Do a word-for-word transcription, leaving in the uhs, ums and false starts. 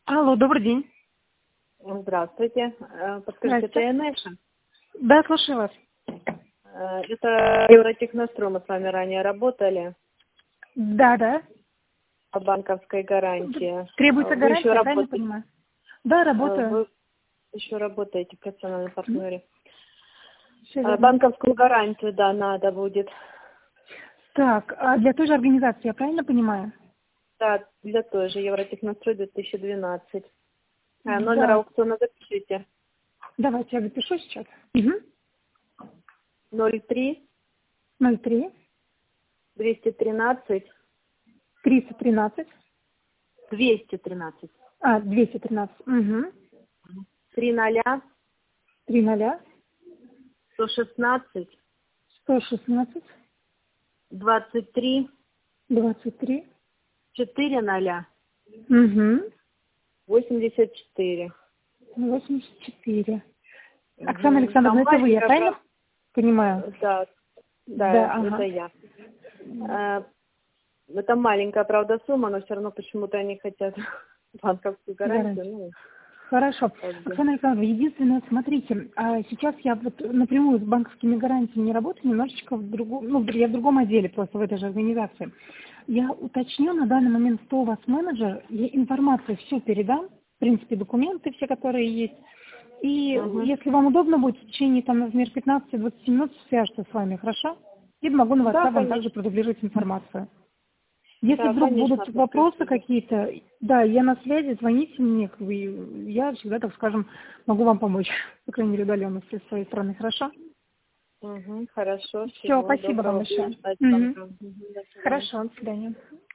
Алло, добрый день. Здравствуйте. Э, Подскажите, это Здравствуйте. Энеша? Да, слушаю вас. Э, Это Евротехнострой, мы с вами ранее работали Да, да. по банковской гарантии. Требуется Вы еще гарантия, я правильно работаете, понимаю? Да, э, работаю. вы еще работаете в персональном партнере. Все Э, верно. Банковскую гарантию, да, надо будет. Так, а для той же организации, я правильно понимаю? Да, для той же Евротехнострой две тысячи двенадцать. Э, Номер Да. аукциона запишите. Давайте я запишу сейчас. Угу. ноль три ноль три двести тринадцать триста тринадцать. двести тринадцать А, двести тринадцать. Угу. три ноля три ноля. сто шестнадцать сто шестнадцать. двадцать три двадцать три. четыре ноля Угу. восемьдесят четыре. восемьдесят четыре. Оксана Мгм. Там Александровна, это вы, я маленькая, правильно прав- понимаю? да, да, Да, это ага. я. Э, Это маленькая, правда, сумма, но все равно почему-то они хотят банковскую гарантию. Гарантия. Ну, Хорошо. как бы. Оксана Александровна, единственное, смотрите, а сейчас я вот напрямую с банковскими гарантиями не работаю, немножечко в другом, ну, я в другом отделе просто в этой же организации. Я уточню на данный момент, кто у вас менеджер, я информацию всю передам, в принципе, документы все, которые есть. И Мгм. если вам удобно будет, в течение, там, например, пятнадцати-двадцати минут свяжется с вами, хорошо? И могу на Да, WhatsApp вам также конечно. продублировать информацию. Если Да, вдруг конечно, будут вопросы спасибо. какие-то, да, я на связи, звоните мне, как бы, я всегда, так скажем, могу вам помочь, по крайней мере, удаленно с своей стороны, хорошо? Угу, хорошо, Все, всего спасибо вам доброго. Буду большое. ждать Мгм. звонка. Мгм, до свидания. Хорошо, до свидания.